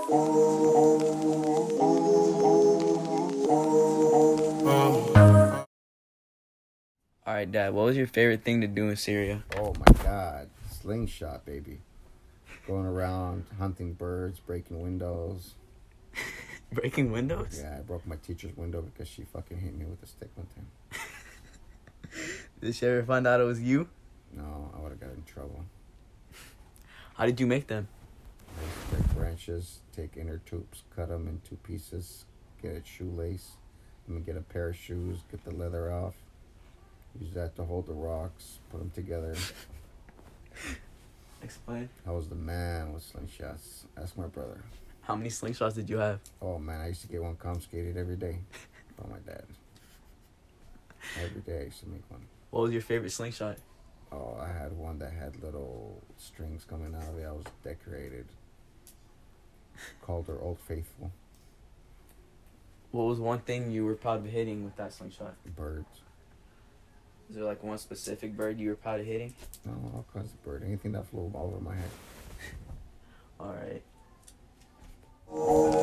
All right, Dad. What was your favorite thing to do in Syria? Oh my God, slingshot, baby. Going around hunting birds, breaking windows. Breaking windows? Yeah, I broke my teacher's window because she fucking hit me with a stick one time. Did she ever find out it was you? No, I would have got in trouble. How did you make them? I used to break branches, take inner tubes, cut them in two pieces, get a shoelace, and then get a pair of shoes, get the leather off, use that to hold the rocks, put them together. Explain. I was the man with slingshots. Ask my brother. How many slingshots did you have? Oh man, I used to get one confiscated every day from my dad. Every day I used to make one. What was your favorite slingshot? Oh, I had one that had little strings coming out of it. I was decorated. Called her Old Faithful. What was one thing you were proud of hitting with that slingshot? Birds. Is there like one specific bird you were proud of hitting? No, all kinds of birds. Anything that flew over my head. All right.